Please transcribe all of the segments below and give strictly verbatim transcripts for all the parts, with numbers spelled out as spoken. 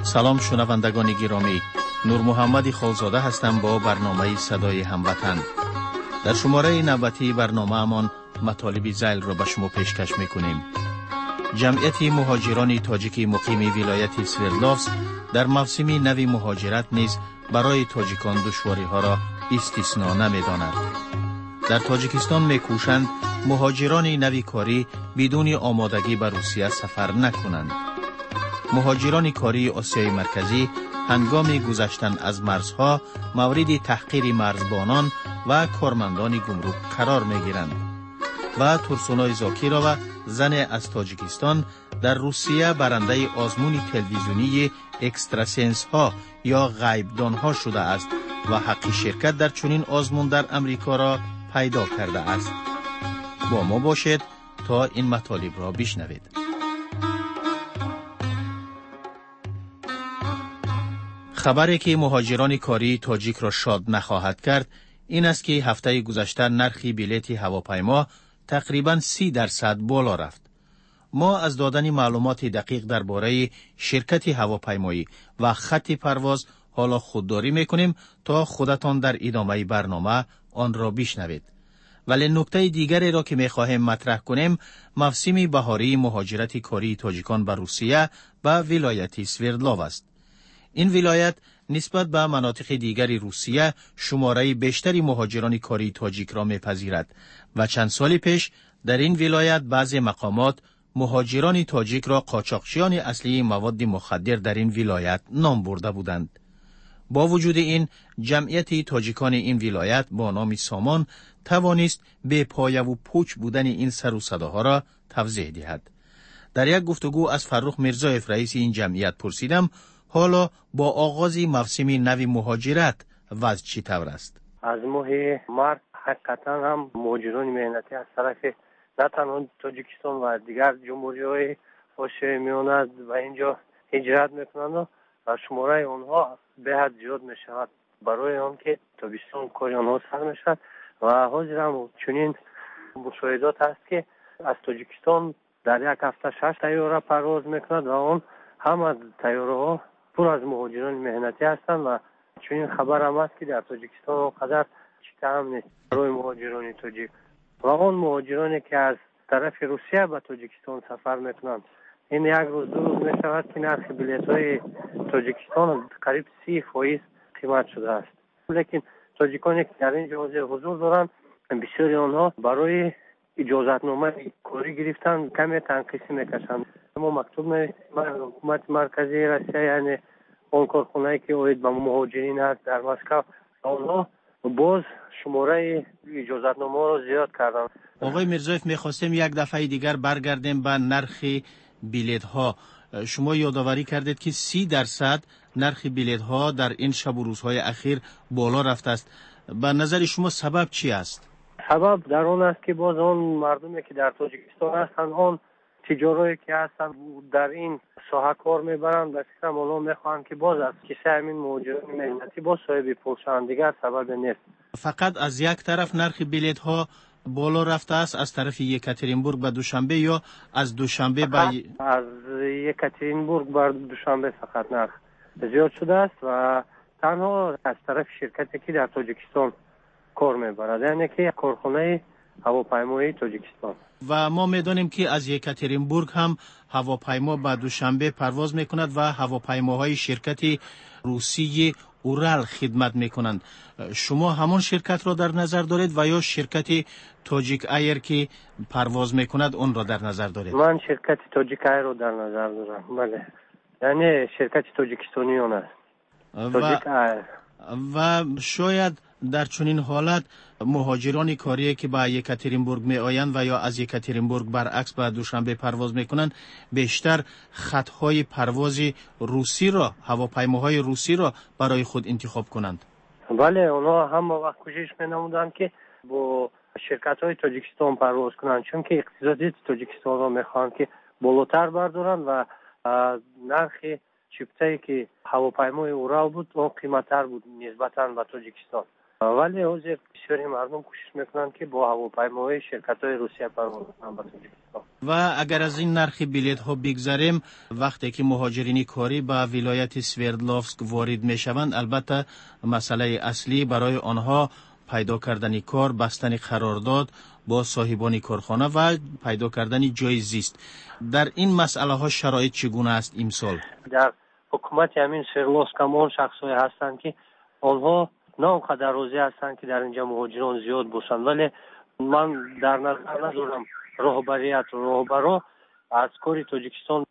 سلام شنوندگان گرامی، نور محمد خالزاده هستم با برنامه صدای هموطن. در شماره نوبتی برنامه امان مطالب ذیل را به شما پیشکش میکنیم. جمعیت مهاجران تاجیکی مقیم ولایت سوردلوفسک در موسم نو مهاجرت نیز برای تاجیکان دشواری ها را استثنا نمی‌داند. در تاجیکستان می‌کوشند مهاجران نو کاری بدون آمادگی به روسیه سفر نکنند. مهاجران کاری آسیای مرکزی هنگام گذشتن از مرزها مورد تحقیر مرزبانان و کارمندان گمرک قرار می‌گیرند. و ترسونای زاکیرova زن از تاجیکستان در روسیه برنده آزمون تلویزیونی اکستراسنس ها یا غیبدان ها شده است و حق شرکت در چنین آزمون در امریکا را پیدا کرده است. با ما باشید تا این مطالب را بشنوید. خبری که مهاجران کاری تاجیک را شاد نخواهد کرد این است که هفته گذشته نرخ بلیط هواپیما تقریباً سی درصد بالا رفت. ما از دادن معلومات دقیق درباره شرکت هواپیمایی و خط پرواز حالا خودداری میکنیم تا خودتان در ادامه برنامه آن را بشنوید. ولی نکته دیگری را که میخواهیم مطرح کنیم موسم بهاری مهاجرت کاری تاجیکان به روسیه و ولایت سوردلوف است. این ولایت نسبت به مناطق دیگر روسیه شماره بیشتری مهاجران کاری تاجیک را میپذیرد و چند سال پیش در این ولایت بعضی مقامات مهاجران تاجیک را قاچاقچیان اصلی مواد مخدر در این ولایت نام برده بودند. با وجود این جمعیت تاجیکان این ولایت با نام سامان توانست به پایه و پوچ بودن این سر و صداها را توضیح دهد. در یک گفتگو از فرخ میرزایف رئیس این جمعیت پرسیدم حالا با آغاز موسم نو مهاجرت وضع چطور است؟ از ماه مارس حقیقتا هم مهاجران مهنتی از طرف نه تنها تاجیکستان و دیگر جمهوری‌های آسیای میانه و اینجا هجرت میکنند و شماره آنها به حد زیاد میشود برای آنکه تابستان کار آنها سر میشود و حاضر هم چنین مشاهدات هست که از تاجیکستان در یک هفته شش طیاره پرواز میکند و آن همه طیاره ها پر از مهاجران مهنتی هستند و چنین خبر هم است که در تاجیکستان اونقدر چیته هم نیست برای مهاجران تاجیک و آن مهاجرانی که از طرف روسیه به تاجیکستان سفر میکنند این یک روز دو روز میشود که نرخ بلیط های تاجیکستان قریب سی فایز قیمت شده است. لیکن تاجیکانی که در اینجا حضور دارند بسیاری آنها برای اجازتنامه کاری گرفتن کمی تنقیصی میکشند. ما مکتوب نوشتیم حکومت مرکزی روسیه یعنی اون کارخانه‌ای که اوید به مهاجرین هست در مسکو آنها باز شماره اجازتنامه را زیاد کردن. آقای میرزایف میخواستیم یک دفعه دیگر برگردیم به نرخ بلیط ها. شما یادآوری کردید که سی درصد نرخ بلیط ها در این شب و روزهای اخیر بالا رفته است. به نظر شما سبب چی است؟ سبب در آن است که باز آن مردمی که در تاجیکستان هستند آن تجاری که هستند در این ساحه کار میبرند و فکرم اونا میخواهند که باز از کیسه همین مهاجران مهنتی باز صاحب پولشند دیگر سبب نیست. فقط از یک طرف نرخ بلیط ها بالا رفته است از طرف یکاترینبورگ به دوشنبه یا از دوشنبه به از یکاترینبورگ بر دوشنبه فقط نرخ زیاد شده است و تنها از طرف شرکتی که در تاجیکستان کار میبرد یعنی که کارخانه هواپیمایی تاجیکستان و ما میدانیم که از یکاترینبورگ هم هواپیما به دوشنبه پرواز میکند و هواپیماهای شرکت روسی اورال خدمت میکنند. شما همان شرکت را در نظر دارید و یا شرکت تاجیک ایر که پرواز میکند اون را در نظر دارید؟ من شرکت تاجیک ایر را در نظر دارم. بله یعنی شرکت تاجیکستانیان است. تاجیک ایر. و شاید در چنین حالت مهاجران کاری که به یکاترینبورگ می آیند و یا از یکاترینبورگ برعکس به دوشنبه پرواز می کنند بیشتر خطهای پرواز روسی را هواپیماهای روسی را برای خود انتخاب کنند. بله اونا هم وقت کوشش می نمودند که با شرکت های تاجیکستان پرواز کنند چون که اقتصادی تاجیکستان را می خواهند که بالاتر بردارند و نرخ چیپتایی که هواپیمای اورال بود اون قیمت‌تر بود نسبتاً به تاجیکستان ولی حاضر بسیاری مردم کوشش میکنند که با هواپیماهای شرکت‌های روسیه پرواز کنند به تاجیکستان. و اگر از این نرخ بلیط ها بگذریم، وقتی که مهاجرین کاری به ولایت سوردلوفسک وارد می شوند، البته مسئله اصلی برای آنها پیدا کردن کار، بستن قرارداد با صاحبان کارخانه و پیدا کردن جای زیست. در این مسئله ها شرایط چگونه است امسال؟ در حکومت همین سوردلوفسک هم شخصایی هستند که آنها نه اونقدر راضی هستند که در اینجا مهاجران زیاد باشند، ولی من در نظر ندارم رهبریت و رهبرا از کاری تاجیکستان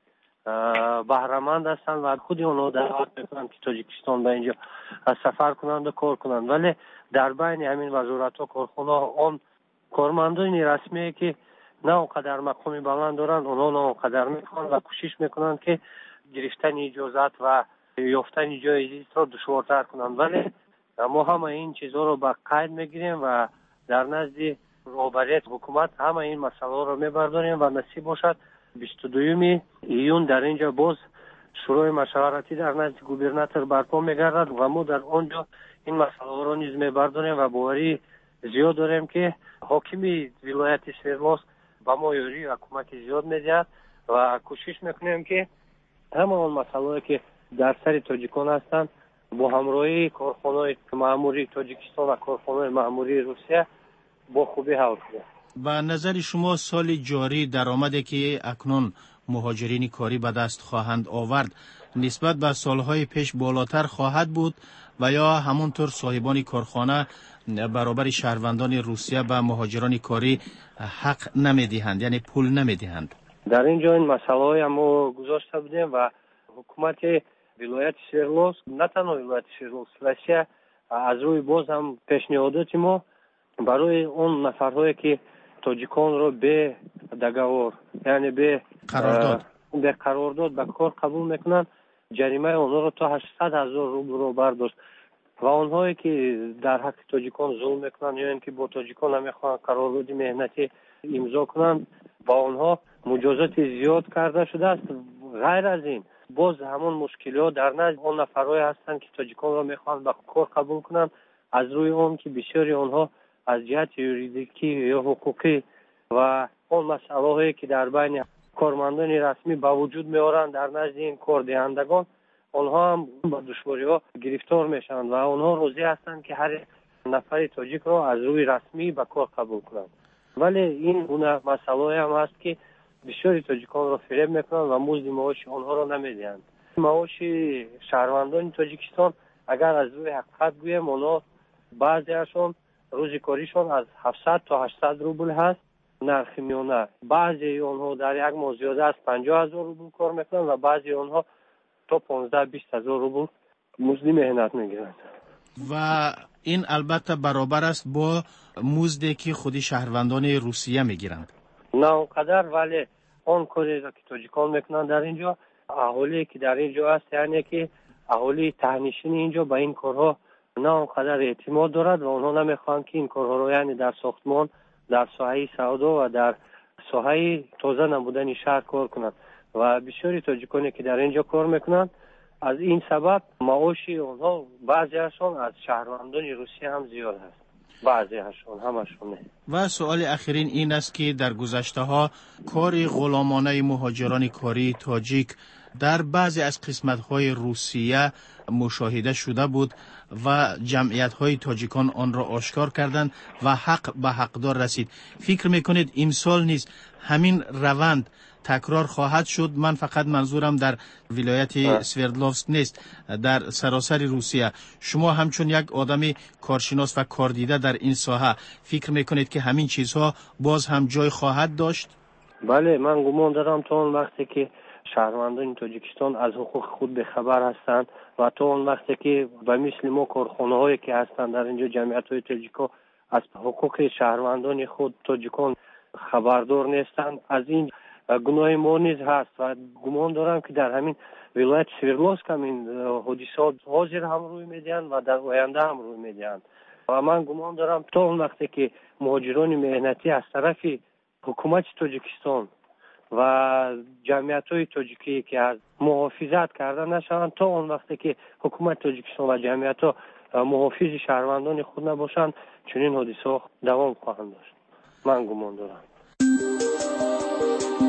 بهره‌مند هستند و خود آنها دعوت میکنند که تاجیکستان به اینجا سفر کنند و کار کنند، ولی در بین همین وزارت و کارخانه آن کارمندان رسمی که نه اونقدر مقام بلند دارند، آنها نه اونقدر میخوان و کوشش میکنند که گرفتن اجازت و یافتن جای زیست را دشوارتر کنند، ولی ما همه این چیزها رو به قید میگیریم و در نزد رهبریت حکومت همه این مسئله رو میبرداریم و نصیب باشد بیست و دوم ایون در اینجا باز شورای مشاورتی در نزد گوبرناتور برپا میگردد و ما در آنجا این مسئله رو نیز میبرداریم و باوری زیاد داریم که حاکمی ولایت سوردلوفسک با ما یاری و کمک زیاد میدهد و کوشش میکنیم که همه آن مسائلی که در سر تاجیکان هستند با همراهی کارخانه‌های معموری تاجیکستان و کارخانه‌های معموری روسیه با خوبی حل کنیم. و نظر شما سال جاری درآمدی که اکنون مهاجرین کاری به دست خواهند آورد نسبت به سالهای پیش بالاتر خواهد بود و یا همونطور صاحبان کارخانه برابر شهروندان روسیه به مهاجران کاری حق نمیدهند، یعنی پول نمیدهند؟ در اینجا این مسئله ما گذاشته بودیم و حکومت ولایت سوردلوفسک نه تنها ولایت سوردلوفسک روسیه از روی باز هم پیشنهادات ما برای اون نفرهایی که تاجیکان رو به دگاور یعنی به قرارداد به قرارداد به کار قبول میکنن جریمه اونها رو تا هشتصد هزار روبل رو برداشت و اونهایی که در حق تاجیکان ظلم میکنن یا اینکه با تاجیکان نمیخوان قرارداد مهنتی امضا کنن با اونها مجازات زیاد کرده شده است. غیر از این باز همون مشکلات در نزد اون نفرایی هستند که تاجیکان رو میخوان به کار قبول کنن از روی اون که بسیاری اونها از جهت یوریدیکی یا حقوقی و اون مسائلی که در بین کارمندان رسمی با وجود میارن در نزد این کار دهندگان اونها هم با دشواری ها گرفتار میشن و اونها راضی هستند که هر نفر تاجیک رو از روی رسمی به کار قبول کنند، ولی این گونه مسائلی هم هست که بسیاری تاجیکان رو فریب میکنن و مزد معاش اونها رو نمیدهند. معاش شهروندان تاجیکستان اگر از روی حقیقت گویم اونها بعضیشون روزی کاریشون از هفتصد تا هشتصد روبل هست نرخ میانه، بعضی اونها در یک ماه زیاده از پنجاه هزار روبل کار میکنن و بعضی اونها تا پانزده بیست هزار روبل مزد مهنت میگیرند و این البته برابر است با مزدی که خودی شهروندان روسیه میگیرند؟ نه اونقدر، ولی اون کاری که تاجیکان میکنن در اینجا اهالی که در اینجا هست یعنی که اهالی تهنشین اینجا با این کارها نه اونقدر اعتماد دارد و اونها نمیخوان که این کارها رو یعنی در ساختمان در ساحه سودا و در ساحه تازه نمودن شهر کار کنند و بسیاری تاجیکانی که در اینجا کار میکنند از این سبب معاش اونها بعضیشون از شهروندان روسیه هم زیاد هست، بعضیشون همشون نه. و سوال اخیرین این است که در گذشته ها کار غلامانه مهاجران کاری تاجیک در بعضی از قسمت های روسیه مشاهده شده بود و جمعیت های تاجیکان آن را آشکار کردند و حق به حقدار رسید. فکر میکنید امسال نیز همین روند تکرار خواهد شد؟ من فقط منظورم در ولایت سوردلوفسک نیست، در سراسر روسیه. شما همچون یک آدم کارشناس و کاردیده در این ساحه فکر میکنید که همین چیزها باز هم جای خواهد داشت؟ بله، من گمان دارم تا اون وقتی که شهروندان تاجیکستان از حقوق خود به خبر هستند و تا اون وقتی که به مثل ما کارخانه‌هایی که هستند در اینجا جمعیت‌های تاجیکا از حقوق شهروندان خود تاجیکان خبردار نیستند، از این گناه ما نیز هست و گمان دارم که در همین ولایت سوردلوفسک هم این حادثات حاضر هم روی میدهند و در آینده هم روی میدهند و من گمان دارم تا اون وقتی که مهاجران مهنتی از طرف حکومت تاجیکستان و جمعیت‌های تاجیکی که از محافظت کردن نشوند، تا اون وقتی که حکومت تاجیکستان و جمعیت‌ها محافظ شهروندان خود نباشند چنین حادثات دوام خواهند داشت. من گمان دارم.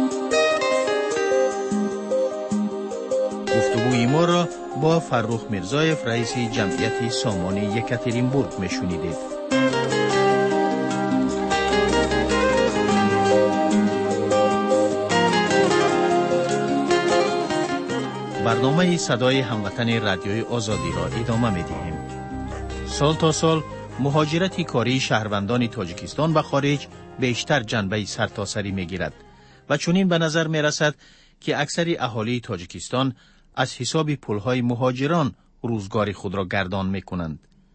گفتگوی ما را با فرخ میرزایف رئیس جمعیت سامان یکاترینبورگ میشنیدید. برنامه صدای هموطن رادیوی آزادی را ادامه می‌دهیم. سال تا سال مهاجرت کاری شهروندان تاجیکستان به خارج بیشتر جنبه سرتاسری می‌گیرد و چنین به نظر می‌رسد که اکثر اهالی تاجیکستان از حساب پولهای مهاجران روزگار خود را گردان می‌کنند.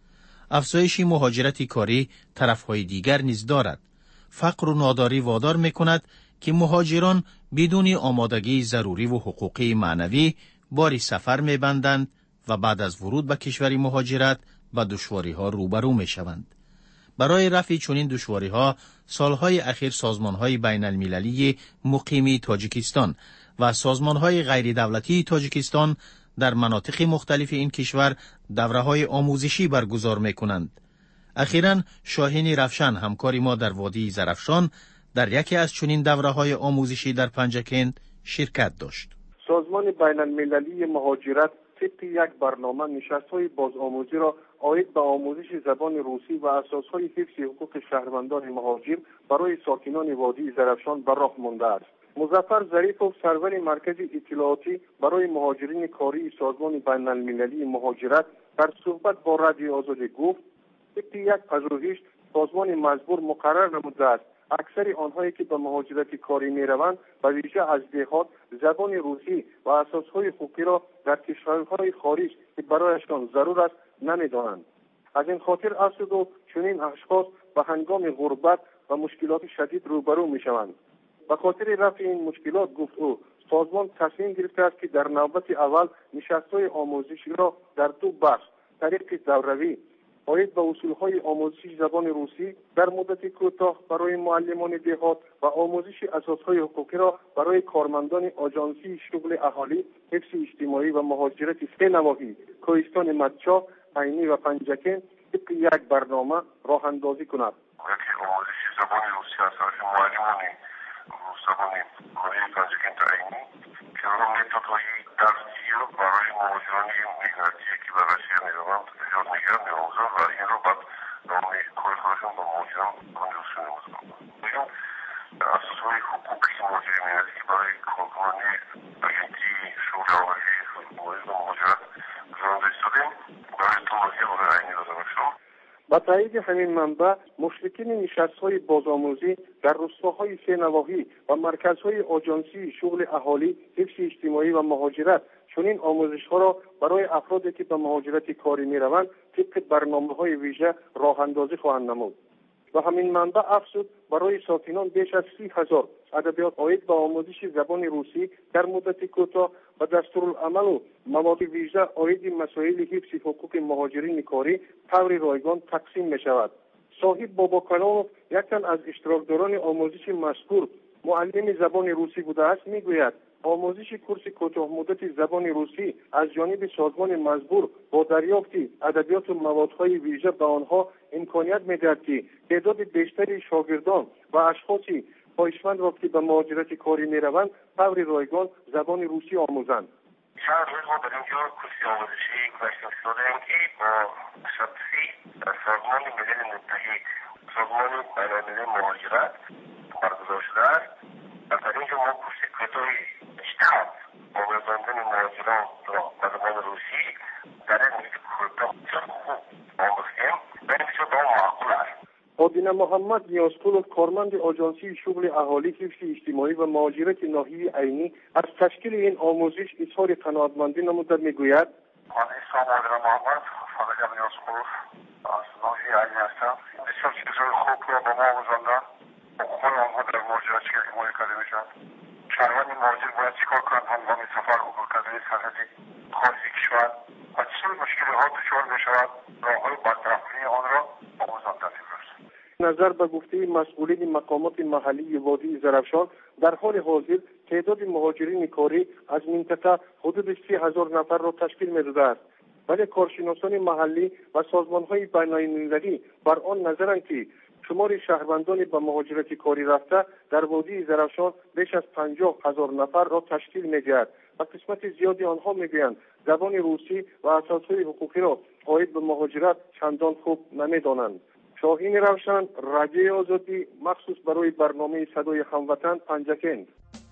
افزایش مهاجرت کاری طرفهای دیگر نیز دارد. فقر و ناداری وادار می‌کند که مهاجران بدون آمادگی ضروری و حقوقی معنوی باری سفر می‌بندند و بعد از ورود به کشور مهاجرت با دشواری‌ها روبرو می‌شوند. برای رفع چنین دشواری‌ها سالهای اخیر سازمان‌های بین‌المللی مقیمی تاجیکستان و سازمان‌های غیر دولتی تاجیکستان در مناطق مختلف این کشور دوره‌های آموزشی برگزار می‌کنند. اخیراً شاهین رفشن همکار ما در وادی زرافشان در یکی از چنین دوره‌های آموزشی در پنجکند شرکت داشت. سازمان بین‌المللی مهاجرت طبق یک برنامه نشست‌های بازآموزی را عاید به آموزش زبان روسی و اساس‌های حفظ حقوق شهروندان مهاجر برای ساکنان وادی زرافشان به راه مانده است. مظفر ظریفوف سرور مرکز اطلاعاتی برای مهاجرین کاری سازمان بین‌المللی مهاجرت در صحبت با رادیو آزادی گفت طبق یک پژوهش سازمان مزبور مقرر نموده است اکثر آنهایی که به مهاجرت کاری می‌روند به ویژه از دهات زبان روسی و اساسهای حقوقی را در کشورهای خارج که برایشان ضرور است نمی‌دانند. از این خاطر افسود و چنین اشخاص به هنگام غربت و مشکلات شدید روبرو می‌شوند. به خاطر رفع این مشکلات گفت او سازمان تصمیم گرفته است که در نوبت اول نشست‌های آموزشی را در دو بخش طریق دوروی عاید به اصولهای آموزش زبان روسی در مدت کوتاه برای معلمان دهات و آموزش اساسهای حقوقی را برای کارمندان آژانسی شغل اهالی، حفظ اجتماعی و مهاجرت سه نواحی کوهستان مدچا، عینی و پنجکن طبق یک برنامه راه اندازی کند. آموزش زبان روسی اساس معلمان زبان کاری پنجکن تا عینی که را متدهای درسی را برای مهاجران مهنتی که به روسیه میروند یاد میگیرند میآموزند و این را بعد نامه کاری خودشان با مهاجران روسی میآموزند. میگم اساسهای حقوقی مهاجر مهنتی که برای کارکنان اجنسی شغل اهالی و مهاجرت گذرانده ایستادیم برای توضیح برای عینی و زرافشان. با تایید همین منبع مشرکین نشست‌های بازآموزی در روستاهای سه نواحی و مرکزهای آژانسی شغل اهالی، حفظ اجتماعی و مهاجرت چنین آموزش‌ها را برای افرادی که به مهاجرت کاری می‌روند طبق برنامه‌های ویژه راه اندازی خواهند نمود. و همین منبع افزود برای ساکنان بیش از سی هزار ادبیات عاید به آموزش زبان روسی در مدت کوتاه و دستورالعمل و مواد ویژه عاید مسائل حفظ حقوق مهاجرین کاری طور رایگان تقسیم می شود. صاحب بابا کانالوف یک تن از اشتراکداران آموزش مذکور معلم زبان روسی بوده است میگوید آموزش کورس کوتاه مدت زبان روسی از جانب سازمان مزبور با دریافت ادبیات و موادهای ویژه به آنها امکانیت می‌دهد که تعداد بیشتری شاگردان و اشخاصی پایشمند را که به مهاجرت کاری می‌روند طور رایگان زبان روسی آموزند. چند روز ما در اینجا کورس آموزشی گذاشته شدیم که با شخصی سازمان ملل متحد سازمان بین‌المللی مهاجرت برگزار شده است. در اینجا ما کورس کوتاه اشتغال آموزاندن مهاجران را به زبان روسی در این مدت کوتاه خوب آموختیم و این بسیار با معقول است. آدینه محمد نیازپور کارمند آژانسی شغل اهالی، حفظ اجتماعی و مهاجرت ناحیه عینی از تشکیل این آموزش اظهار قناعتمندی نموده میگوید من اسمم آدینه محمد فقط نیازپور از ناحیه عینی هستم. بسیار چیزهای خوب را به ما آموزاندن. حقوق آنها در مهاجرت چگونه حمایت کرده میشود. شهروند مهاجر باید چیکار کنند هنگام سفر عبور کردن سرحدی خارج کشور و چه مشکلات دچار میشود راههای برطرفی آن را آموزانده می‌شود. نظر به گفته مسئولین مقامات محلی وادی زرافشان در حال حاضر تعداد مهاجرین کاری از منطقه حدود سی هزار نفر را تشکیل می‌داده است. ولی کارشناسان محلی و سازمان‌های بین‌المللی بر آن نظرند که شمار شهروندان به مهاجرت کاری رفته در وادی زرافشان بیش از پنجاه هزار نفر را تشکیل می‌دهد و قسمت زیادی آنها میگویند زبان روسی و اساسهای حقوقی را عاید به مهاجرت چندان خوب نمیدانند. شاهین روشن، رادیوی آزادی، مخصوص برای برنامه صدای هموطن پنجکین.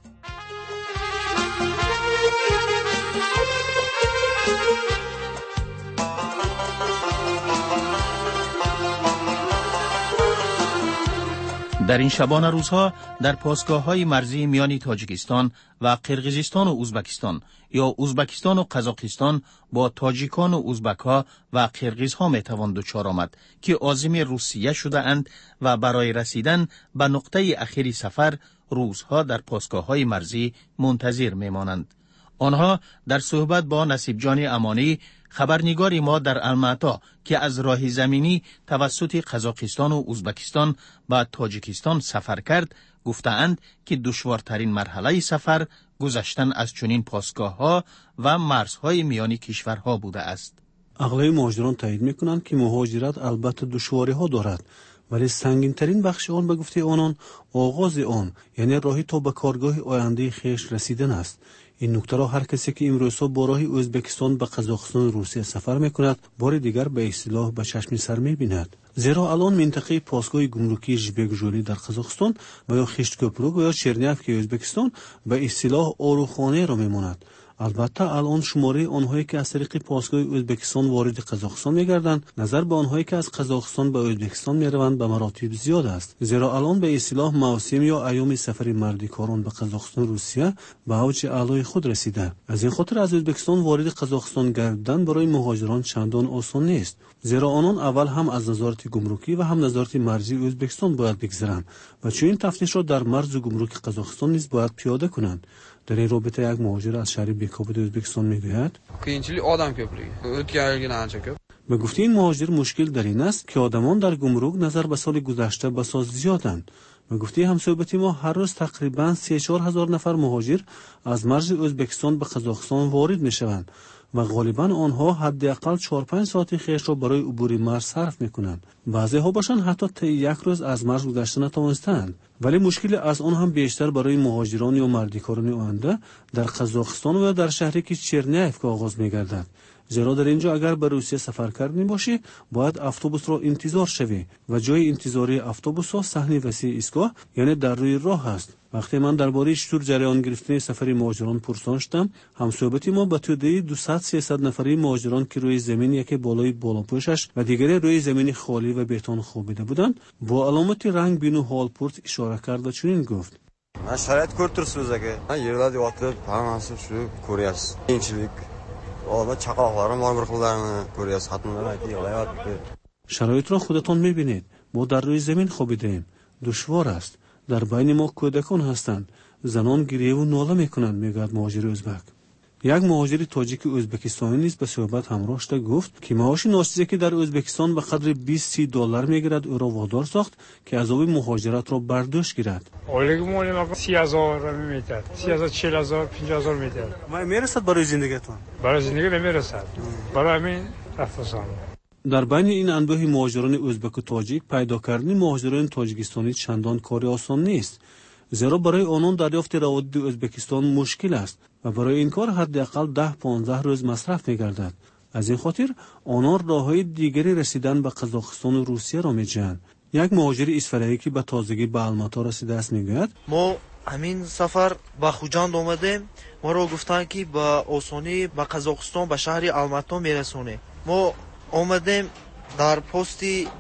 در این شبانه روزها در پاسگاه‌های مرزی میان تاجیکستان و قرقیزستان و ازبکستان یا ازبکستان و قزاقستان با تاجیکان و ازبک‌ها و قرقیزها میتوان دچار آمد که عازم روسیه شده اند و برای رسیدن به نقطه اخیر سفر روزها در پاسگاه‌های مرزی منتظر میمانند. آنها در صحبت با نصیب جان امانی خبرنگاری ما در الماتا که از راه زمینی توسط قزاقستان و ازبکستان به تاجیکستان سفر کرد گفتند که دشوارترین مرحله سفر گذشتن از چنین پاسگاه‌ها و مرزهای میانی کشورها بوده است. اغلب مهاجران تایید میکنند که مهاجرت البته دشواری‌ها دارد، ولی سنگین‌ترین بخش آن به گفته آنان آغاز آن، یعنی راهی تا به کارگاه آینده خویش رسیدن است. این نکته را هر کسی که امروزها با راه ازبکستان به قزاقستان و روسیه سفر میکند بار دیگر به اصطلاح به چشم سر میبیند. زیرا الان منطقه پاسگاه گمرکی ژبگژولی در قزاقستان و یا خشتکوپروک و یا چرنیف که ازبکستان به اصطلاح آروخانه را میماند. البته الان شماره آنهایی که از طریق پاسگاه ازبکستان وارد قزاقستان میگردند نظر به آنهایی که از قزاقستان به ازبکستان میروند به مراتب زیاد است، زیرا الان به اصطلاح موسم یا ایام سفر مردکاران به قزاقستان روسیه به اوج اعلای خود رسیده. از این خاطر از ازبکستان وارد قزاقستان گردیدن برای مهاجران چندان آسان نیست، زیرا آنان اول هم از نظارت گمرکی و هم نظارت مرزی ازبکستان باید بگذرند و چنین تفتیش را در مرز گمرک قزاقستان نیز باید پیاده کنند. در این رابطه یک مهاجر از شهر بیکابد ازبکستان میگوید قیینچیلی آدم کوپلیگی o'tkazilgan ancha ko'p. به گفته این مهاجر مشکل در این است که آدمان در گمرک نظر به سال گذشته بساط زیادند. به گفته همصحبت ما هر روز تقریبا سه چهار هزار نفر مهاجر از مرز ازبکستان به قزاقستان وارد میشوند و غالبا آنها حداقل چهار پنج ساعت خیش را برای عبور مرز صرف میکنند. بعضی ها باشند حتی تا یک روز از مرز گذشته نتوانستند. ولی مشکل از آن هم بیشتر برای مهاجران و مردکاران آینده در قزاقستان و در شهری که چرنیف که آغاز میگردد. زیرا در اینجا اگر به روسیه سفر کردنی باشی باید اتوبوس را انتظار شوی و جای انتظاری اتوبوس ها صحن وسیع ایستگاه یعنی در روی راه است. وقتی من درباره چطور جریان گرفتن سفر مهاجران پرسان همصحبتی ما به توده دویست سیصد نفری مهاجران که روی زمین یکی بالای بالاپوشش و دیگری روی زمین خالی و بتون خوابیده بودند با علامت رنگ بین و هالپورت اشاره کرد و چنین گفت: من شرایط کورترس روزگه من یردادی وقت پرماسب شو کوریاس اینچلیک آبا چقاقوارم مارمر خودم کوریاس خاتم نمیتی علایات. شرایط را خودتان میبینید، ما در روی زمین خوابیده ایم، دشوار است. در بین ما کودکان هستند، زنان گریه و ناله میکنند، میگوید مهاجر ازبک. یک مهاجر تاجیک ازبکستانی نیز به صحبت همراه شده گفت که معاش ناشناسی که در ازبکستان به قدر بیست سی دلار میگیرد او را وادار ساخت که عذاب مهاجرت را برداشت گیرد. اولیگمون ما سی هزار میمیتد، سی هزار، چهل هزار، پنجاه هزار میمیتد. ما میرسد برای زندگیتون؟ برای زندگی نمیرسد. برای همین رفتم. در بین این انواع مهاجران ازبک و تاجیک پیدا کردن مهاجران تاجیکستانی چندان کار آسان نیست، زیرا برای آنان دریافت روابط ازبکستان مشکل است و برای این کار حداقل ده پانزده روز مصرف می‌گردد. از این خاطر آنان راههای دیگری رسیدن به قزاقستان و روسیه را می‌جویند. یک مهاجر اصفهانی که به تازگی به الماتا رسیده است میگوید: ما همین سفر با خوجند آمدیم، ما را گفتند که با آسانی به قزاقستان به شهر الماتا میرسونیم. ما آمدیم در پست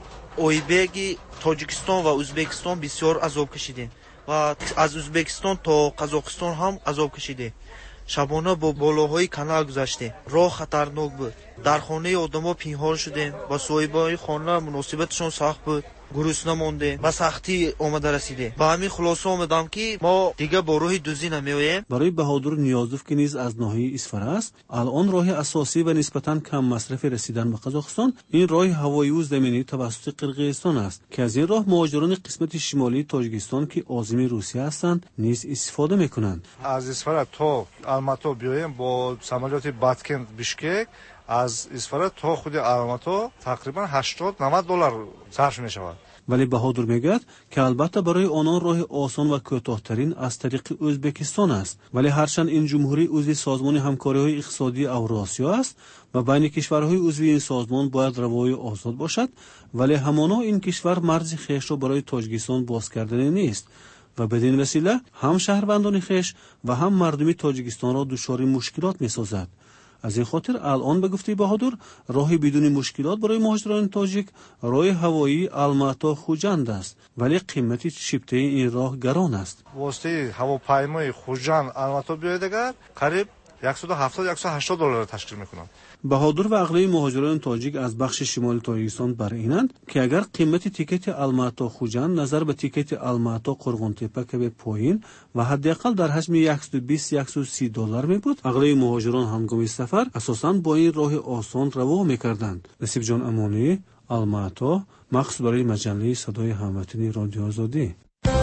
اویبگی تاجیکستان و ازبکستان بسیار عذاب کشیدیم و از ازبکستان تا قزاقستان هم عذاب کشیدیم. شبانه با بالاهای کانال گذشتیم، راه خطرناک بود. در خانه آدم‌ها پنهان شدیم، با صاحبای خانه مناسبتشون سخت بود، گرسنه ماندیم، با سختی آمده رسیدیم. با همین خلاصه آمدم که ما دیگه با راه دوزی نمیاییم. برای بهادر نیازوف که نیز از ناحیه اصفهان است، الان راه اساسی و نسبتاً کم مصرف رسیدن به قزاقستان این راه هوایی و زمینی توسط قرقیزستان است که از این راه مهاجران قسمت شمالی تاجیکستان که عازم روسیه هستند نیز استفاده میکنند. از اصفهان تا الماتا بیایم با سامالیات باتکند بیشکک، از اصفهان تا خود الماتا تقریبا هشتاد نود دلار صرف می شود. ولی بهادر میگوید که البته برای آنان راه آسان و کوتاه‌ترین از طریق ازبکستان است، ولی هرچند این جمهوری عضو سازمان همکاری‌های اقتصادی اوراسیا است و بین کشورهای عضو این سازمان باید روابط آزاد باشد، ولی همانا این کشور مرز خویش را برای تاجیکستان باز کردن نیست و بدین وسیله هم شهروندان خویش و هم مردم تاجیکستان را دچار مشکلات می‌سازد. از این خاطر الان به گفته بهادر راهی بدون مشکلات برای مهاجران تاجیک راه هوایی الماتا خوجند است، ولی قیمت شیپته این راه گران است. واسطه هواپیمای خوجند الماتا بیاید اگر قریب صد و هفتاد تا صد و هشتاد دلار تشکیل میکنند. بهادر و اغلب مهاجران تاجیک از بخش شمال تاجیکستان بر اینند که اگر قیمت تیکت الماتا خوجند نظر به تیکت الماتا قرغون‌تپه که به پایین و حداقل در حجم صد و بیست تا صد و سی دلار می بود، اغلب مهاجران هنگام سفر اساساً با این راه آسان روا میکردند. نصیب جان امانی، الماتا، مخصوص برای مجله صدای هموطنی رادیو آزادی.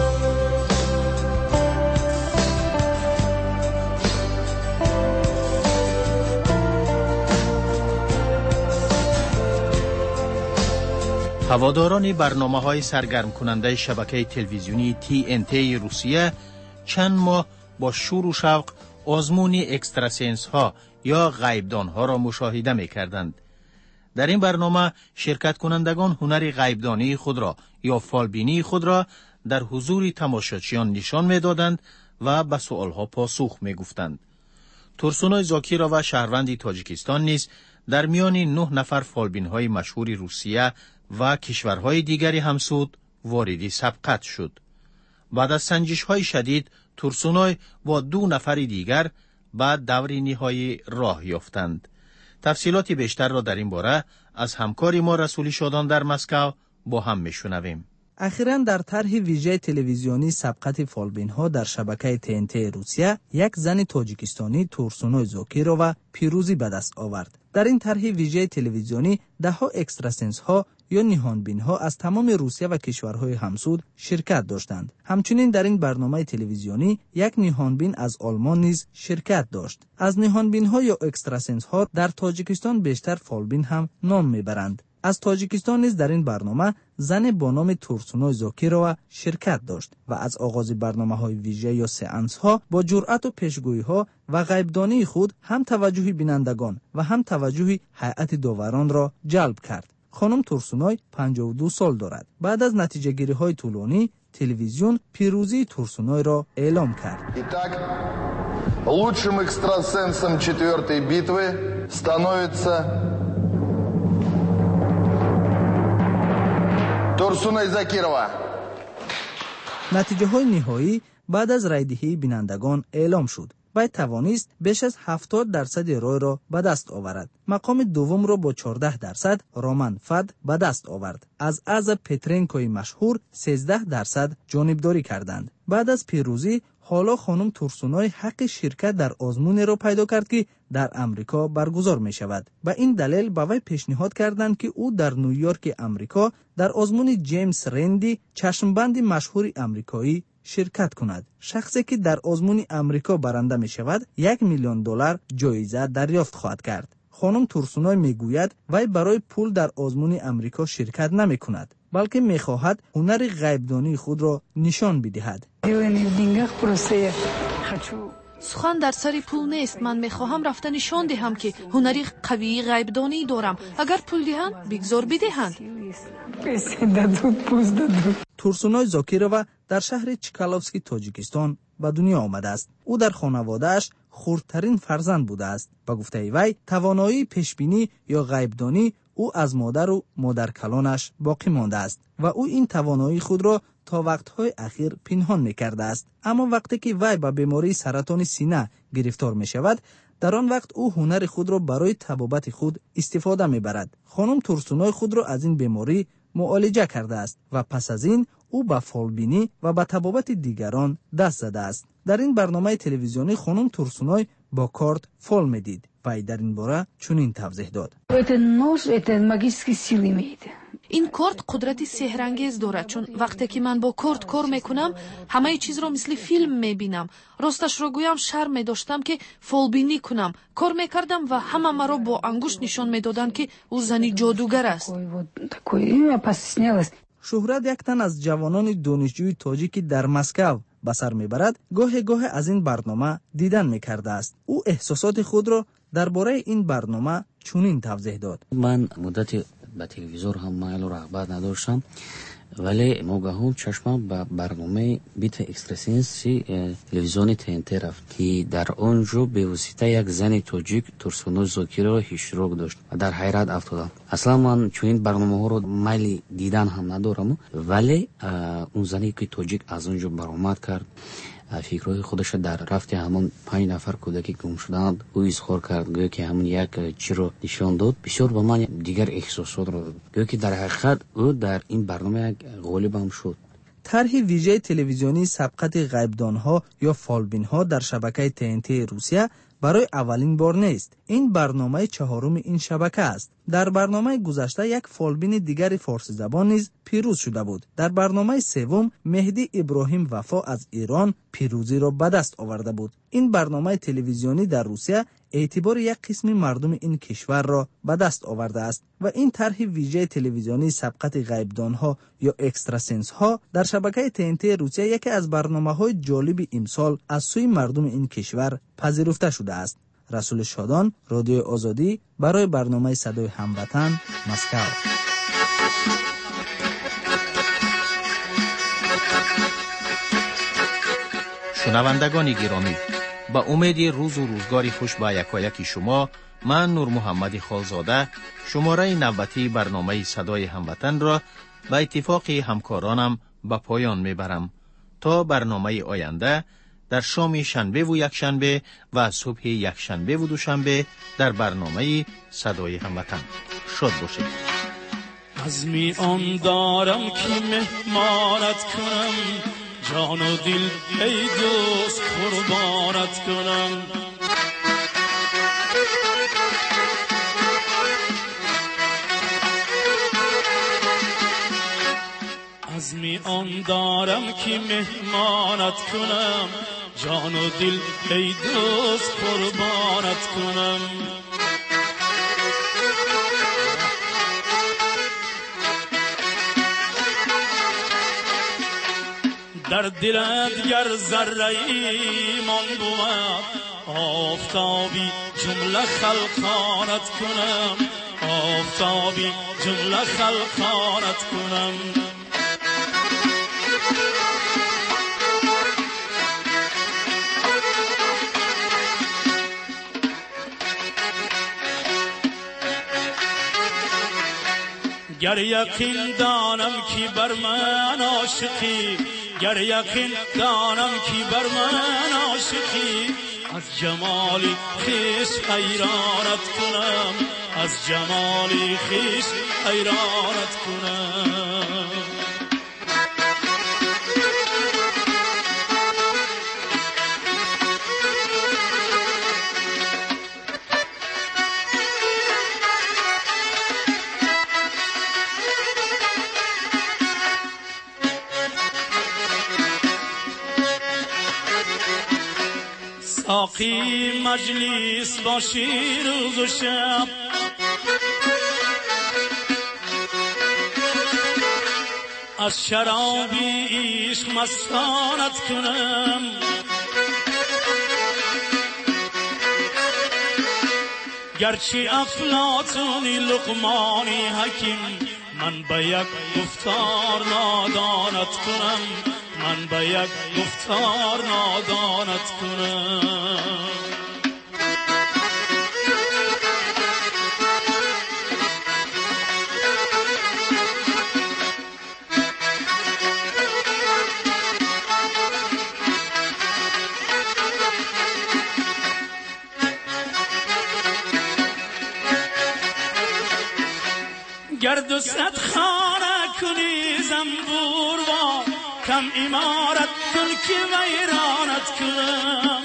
هواداران برنامه‌های سرگرم کننده شبکه تلویزیونی تی ان تی روسیه چند ماه با شور و شوق آزمون اکستراسنس ها یا غیبدان ها را مشاهده می کردند. در این برنامه شرکت کنندگان هنر غیبدانی خود را یا فالبینی خود را در حضور تماشاچیان نشان می دادند و به سؤالها پاسخ می گفتند. ترسونای زاکیرا و شهروندی تاجیکستان نیز در میان نه نفر فالبین های مشهور روسیه و کشورهای دیگری همسود واردی سبقت شد. بعد از سنجش های شدید ترسونای با دو نفر دیگر بعد دور نهایی راه یافتند. تفصیلات بیشتر را در این باره از همکاری ما رسولی شادان در مسکو با هم میشنویم. اخیراً در طرح ویژه تلویزیونی سبقت فالبین ها در شبکه تی ان تی روسیه یک زن تاجیکستانی تورسونای زاکیرا و پیروزی به دست آورد. در این طرح ویژه تلویزیونی ده ها اکستراسنس ها یا نهانبین ها از تمام روسیه و کشورهای همسود شرکت داشتند. همچنین در این برنامه تلویزیونی یک نهانبین از آلمان نیز شرکت داشت. از نهانبین ها یا اکستراسنس ها در تاجیکستان بیشتر فالبین هم نام میبرند. از تاجیکستان نیز در این برنامه زن با نام تورسونای زاکیرا شرکت داشت و از آغاز برنامه‌های ویژه یا سئانس ها با جرأت و پیشگویی ها و غیبدانی خود هم توجه بینندگان و هم توجه هیئت داوران را جلب کرد. خانم تورسونای پنجاه و دو سال دارد. بعد از نتیجه گیری های طولانی تلویزیون پیروزی تورسونای را اعلام کرد. Итак, лучшим экстрасенсом четвертой битвы становится Турсунай Закирова. نتیجه های نهایی بعد از رایدهی بینندگان اعلام شد. باید توانست بیش از هفتاد درصد رای را به دست آورد. مقام دوم را با چهارده درصد رامان فد به دست آورد. از ازا پترنکوی مشهور سیزده درصد جانبداری کردند. بعد از پیروزی حالا خانم تورسونای حق شرکت در آزمون را پیدا کرد که در امریکا برگزار می شود. به این دلیل به وی پیشنهاد کردند که او در نیویورک امریکا در آزمون جیمز رندی چشمبند مشهور امریکایی شرکت کند. شخصی که در آزمون امریکا برنده می شود یک میلیون دلار جایزه دریافت خواهد کرد. خانم تورسونای می گوید وی برای پول در آزمون امریکا شرکت نمی کند، بلکه می خواهد هنر غیبدانی خود را نشان بدهد. سخن در سر پول نیست. من میخواهم رفته نشان دهم که هنری قوی غیبدانی دارم. اگر پول دهند بگذار بدهند. تورسونای زاکیرا در شهر چکالوفسکی تاجیکستان به دنیا آمده است. او در خانواده‌اش خردترین فرزند بوده است. به گفته وی توانایی پیشبینی یا غیبدانی او از مادر و مادر کلانش باقی مانده است و او این توانایی خود را تا وقتهای اخیر پنهان می‌کرده است. اما وقتی که وی به بیماری سرطان سینه گرفتار می‌شود، در آن وقت او هنر خود را برای طبابت خود استفاده می‌برد. خانم تورسونای خود را از این بیماری معالجه کرده است و پس از این او به فالبینی و به طبابت دیگران دست زده است. در این برنامه تلویزیونی خانم تورسونای با کارت فال میدید. وی در این باره چنین توضیح داد: این کارت قدرتی سحرانگیز دارد، چون وقتی که من با کارت کار میکنم همه چیز را مثل فیلم میبینم. راستش را گویم شرم میداشتم که فالبینی کنم. کار میکردم و همه مرا با انگشت نشان میدادند که او زنی جادوگر است. شهرت یک تن از جوانان دانشجوی تاجیکی در مسکو به سر میبرد گاه گاه از این برنامه دیدن میکرده است. او احساسات خود را درباره این برنامه چنین توضیح داد: من مدتی به تلویزیون هم مایل و رغبت نداشتم، ولی ناگهان چشمم به برنامه بیت اکستراسنسی تلویزیون تنت رفت که در آنجا به واسطه یک زن تاجیک ترسونوی زاکر را اشتراک داشت و در حیرت افتادم. اصلا من چنین برنامه ها رو میل دیدن هم ندارم، ولی اون زنی که تاجیک از اونجا برآمد کرد، فکرهای خودش در رفت همون پنج نفر کودکی گم شدند او اظهار کرد، گویا که همون یک چیز رو نشان داد. بسیار به من دیگر احساسات رو داد، گویا که در حقیقت او در این برنامه یک غالب هم شد. طرح ویژه تلویزیونی سبقت غیبدانها یا فالبینها در شبکه تنتی روسیه برای اولین بار نیست. این برنامه چهارم این شبکه است. در برنامه گذشته یک فالبین دیگر فارسی زبان نیز پیروز شده بود. در برنامه سوم مهدی ابراهیم وفا از ایران پیروزی را به دست آورده بود. این برنامه تلویزیونی در روسیه اعتبار یک قسم مردم این کشور را به دست آورده است و این طرح ویژه تلویزیونی سبقت غیبدانها یا اکستراسنس ها در شبکه تنتی روسیه یکی از برنامه‌های جالب امسال از سوی مردم این کشور پذیرفته شده است. رسول شادان، رادیو آزادی، برای برنامه صدای هموطن، مسکو. شنوندگان گرامی، با امید روز و روزگاری خوش با یکایک شما، من نور محمد خالزاده شماره نوبتی برنامه صدای هموطن را با اتفاق همکارانم به پایان میبرم تا برنامه آینده در شام شنبه و یکشنبه و صبح یکشنبه و دوشنبه در برنامه صدای هموطن. شاد باشید. عزمی آن دارم که مهمانت کنم، جان و دل ای دوست قربانت کنم. عزمی آن دارم که مهمانت کنم، جان و دل ای دوست قربانت کنم. در دلت گر ذره ایمان بود، آفتابی جمله خلقانت کنم، آفتابی جمله خلقانت کنم. گر یقین دانم که بر من عاشقی، گر یقین دانم که بر من عاشقی، از جمالی خویش حیرانت کنم، از جمالی خویش حیرانت کنم. ساقی مجلس باشی روز و شب، از شرابی عشق مستانت کنم. گرچه افلاطونی لقمانی حکیم، من به یک گفتار نادانت کنم، من به یک گفتار نادانت کنم. گرد و صد خانه کنی زنبور با، کم امارت کن که ویرانت کنم.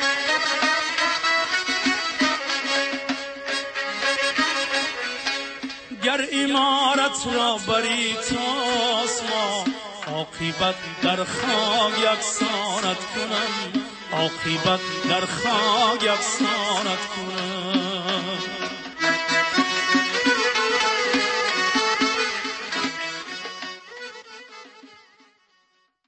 گر امارت را بری تاسما، عاقبت در خاک یکسانت کنم، عاقبت در خاک یکسانت کنم.